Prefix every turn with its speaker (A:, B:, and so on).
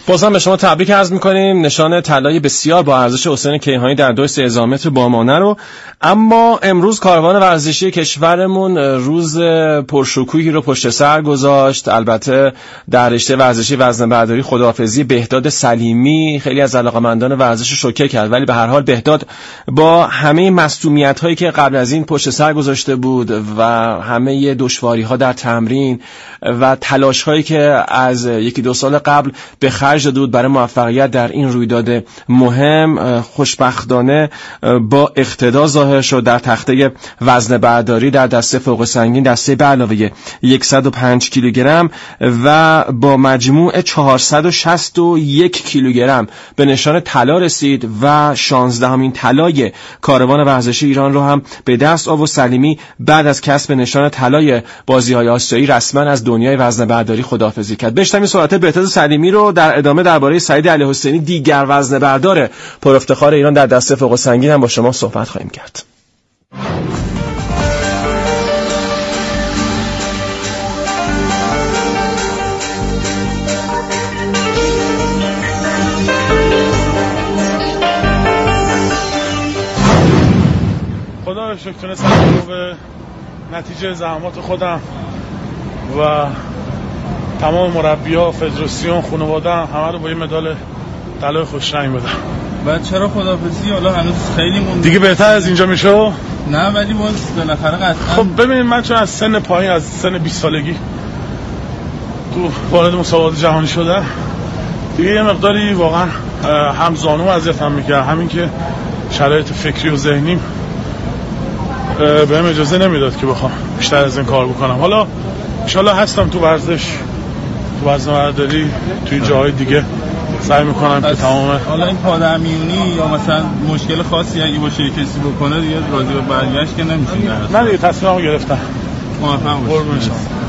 A: بازم به شما تبریک عرض می‌کنیم. نشان طلای بسیار با ارزش حسین کیهانی در 2 متر بامانه رو. اما امروز کاروان ورزشی کشورمون روز پرشکوهی رو پشت سر گذاشت. البته در رشته ورزشی وزنه‌برداری خداحافظی بهداد سلیمی خیلی از علاقه‌مندان ورزش رو شوکه کرد، ولی به هر حال بهداد با همه مصدومیت‌هایی که قبل از این پشت سر گذاشته بود و همه دشواری‌ها در تمرین و تلاش‌هایی که از 1-2 سال قبل به خرج داده بود برای موفقیت در این رویداد مهم، خوشبختانه با اقتدا ظاهر شد در تخته وزنه برداری در دسته فوق سنگین، دسته به علاوه 105 کیلوگرم و با مجموع 461 کیلوگرم به نشان طلا رسید و 16مین طلای کاروان ورزشی ایران رو هم به دست آورد. سلیمی بعد از کسب نشان طلای بازی‌های آسیایی رسما از دنیای وزنه برداری خداحافظی کرد. بشنویم صحبت بهداد سلیمی رو در ادامه درباره سعید علی حسینی، دیگر وزنه بردار پر افتخار ایران در دسته فوق سنگین، هم با شما صحبت خواهیم کرد.
B: خدا رو شکر تونستم به نتیجه زحمات خودم و تمام مربی‌ها، فدراسیون، خانواده همه رو با این مدال طلای خوش رنگ بدم.
C: بعد چرا خداحافظی؟ حالا هنوز خیلی مونده.
B: دیگه بهتر از اینجا میشه؟
C: نه ولی باز بالاخره قطعا.
B: خب ببینید، من چون از سن پایین، از سن 20 سالگی تو وارد مسابقات جهانی شدم، دیگه یه مقداری واقعا هم زانو اذیتم میکرد، همین که شرایط فکری و ذهنیم بهم اجازه نمیداد که بخوام بیشتر از این کار بکنم. حالا ان شاءالله هستم تو ورزش، تو وزنه‌برداری، توی جاهای دیگه سعی میکنم که تمام.
C: حالا این پادمیونی یا مثلا مشکل خاصی اگه باشه کسی بکنه دیگه راضی به برگشت که نمیشه.
B: نه دیگه تصمیممو گرفتم.
C: موفق باشید.